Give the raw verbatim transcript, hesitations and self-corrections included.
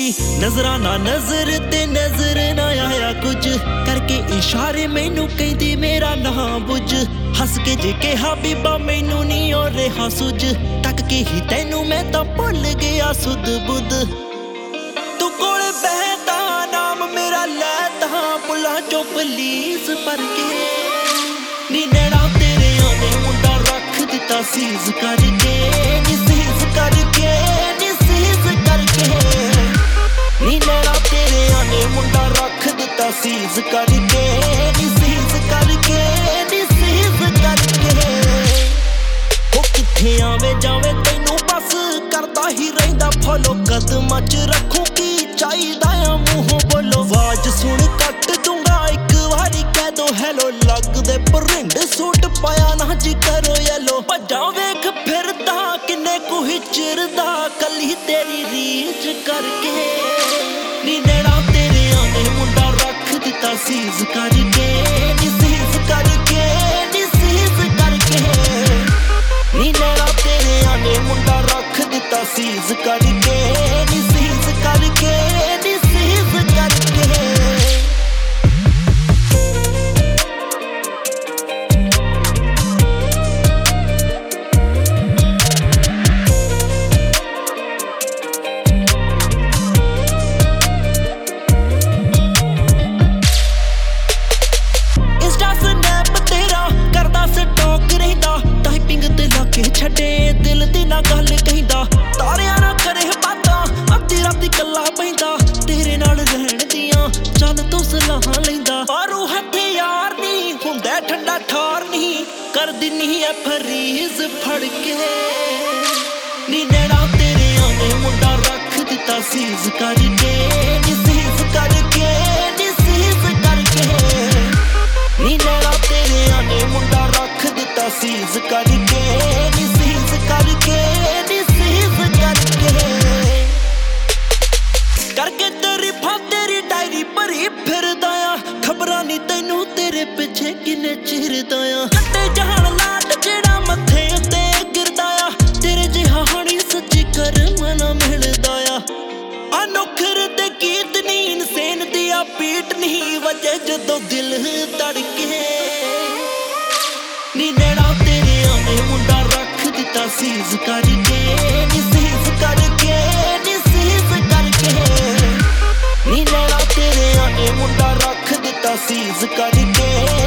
मेरी नजरा ना नजर ते नजर ना आया कुछ करके इशारे मैनू कहती मेरा ना बुझ हस के जे कहा बीबा मैनू नहीं हो रहा सुझ तक के ही तैनू मैं तो भुल गया सुध बुध तू कोले बहता नाम मेरा लैता पुला चो प्लीज पर के नी नैना तेरे आने मुंडा रख दिता सीज करके नी सीज करके नी सीज करके नी नैना तेरे आने मुंडा रख दिता सीज करके नी सीज करके नी सीज करके ओ किथे आवे जावे तैनू बस करदा ही रहिंदा फॉलो कदमां च रखूं की चाहिदा आ मूंहों बोलो आवाज सुन कट दूंगा एक वारी कह दो हेलो लगदे परिंड सूट पाया ना जी करो येलो भजा वेख फिरदा किन्ने कु हिचरदा कली तेरी रीच करके नी नैना तेरे आने मुंडा रख दिता सीज करके नी सीज करके नी सीज करके नी नैना तेरे आने मुंडा रख दिता सीज करके नी सीज करके नी सीज करके छड़े दिल दी ना गल कहिंदा तारियां ना करे बातां अद्धी राती कल्ला पैंदा तेरे नाल रहण दियां चल तू सलाहां लैंदा पारू हथियार नहीं हुंदा ठंडा ठार नहीं कर दिनी है फरीज फड़ के नी नैना तेरे आने मुंडा रख दिता सीज करके नी सीज करके नी सीज करके नी नैना तेरे आने मुंडा रख दिता सीज करके नी सीज करके नी सीज करके करके तेरी फा तेरी डायरी भरी फिरदा आ खबरां नी तैनू तेरे पिछे किन्ने चिरदा आ कट्टे जहान लाट जेड़ा मत्थे उत्ते गिरदा आ तेरे जिहा हणी सच्ची करमां ना मिलदा आ अनोखर ते गीत नी इंसान दी आ पीट नहीं वजे जदों दिल धड़के नी नैना तेरे आने मुंडा रख दिता सीज करके नी सीज करके नी सीज करके नी नैना तेरे आने मुंडा रख दिता सीज करके